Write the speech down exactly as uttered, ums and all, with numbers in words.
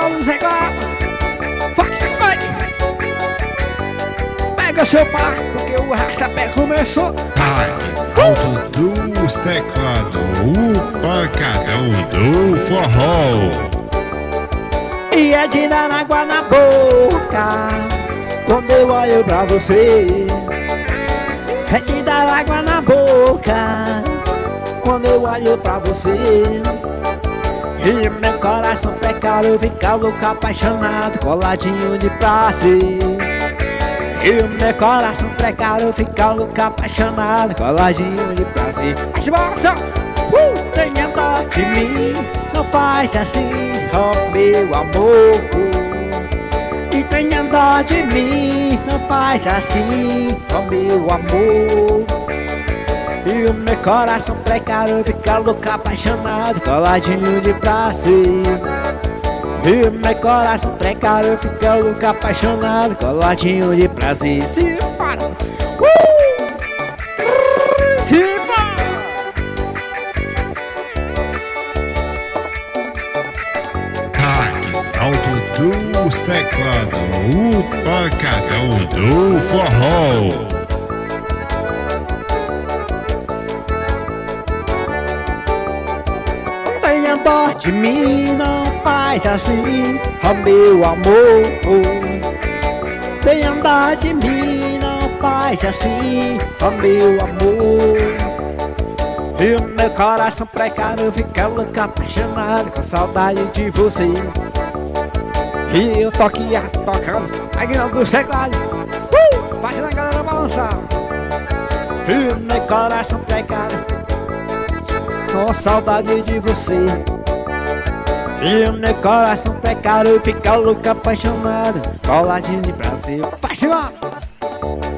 Paulo do Teclado. Vai, pega seu par, porque o arrasta-pé começou. Alto dos Teclados, o pancadão do forró. E é de dar água na boca quando eu olho pra você. É de dar água na boca quando eu olho pra você. E meu coração precário fica louco, apaixonado, coladinho de prazer. E o meu coração precário fica louco, apaixonado, coladinho de prazer. Vai, uh! Tenha dó de mim, não faz assim, oh meu amor. E tenha dó de mim, não faz assim, oh meu amor. E o meu coração precário fica louco, apaixonado, coladinho de prazer. E o meu coração precário fica louco, apaixonado, coladinho de prazer. Se para! Uh! Se para! Alto dos Teclados, o pancadão do forró. Tenha dó de mim, não faz assim, oh meu amor. Tenha dó de mim, não faz assim, oh meu amor. E o meu coração precário fica louco, apaixonado, com saudade de você. E eu tô aqui tocando, Aguinaldo dos Teclados, uh! Fazendo a galera balançar. E o meu coração precário, com saudade de você. E o meu coração precário fica louco, apaixonado, coladinho de Brasil. Vai, Simão!